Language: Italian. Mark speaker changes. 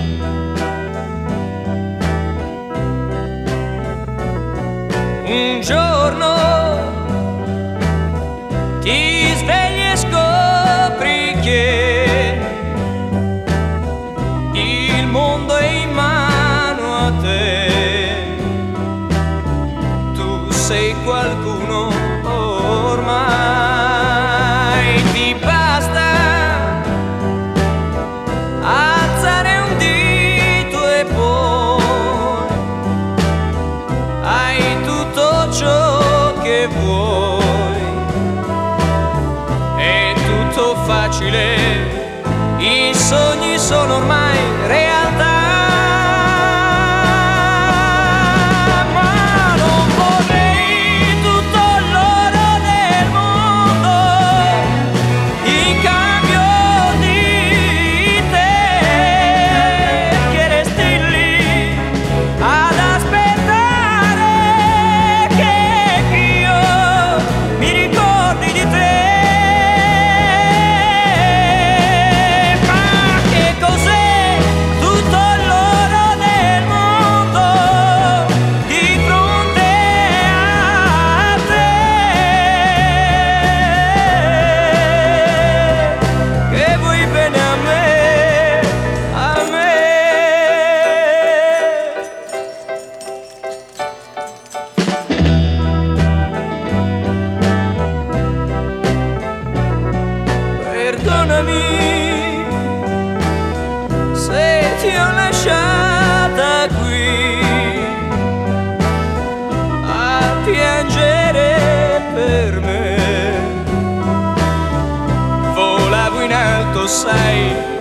Speaker 1: Un giorno ti svegli e scopri che il mondo è in mano a te. Tu sei qualcuno ormai, ti basta alzare un dito e poi hai tutto ciò che vuoi. È tutto facile, i sogni sono ormai realtà. Ma non vorrei tutto l'oro del mondo in cambio di te, che resti lì ad aspettare che io mi ricordi di te. Ma che cos'è tutto l'oro del mondo di fronte a te? Che vuoi bene a me, a me. Perdonami se ti ho lasciata qui a piangere per me. Volavo in alto, sai,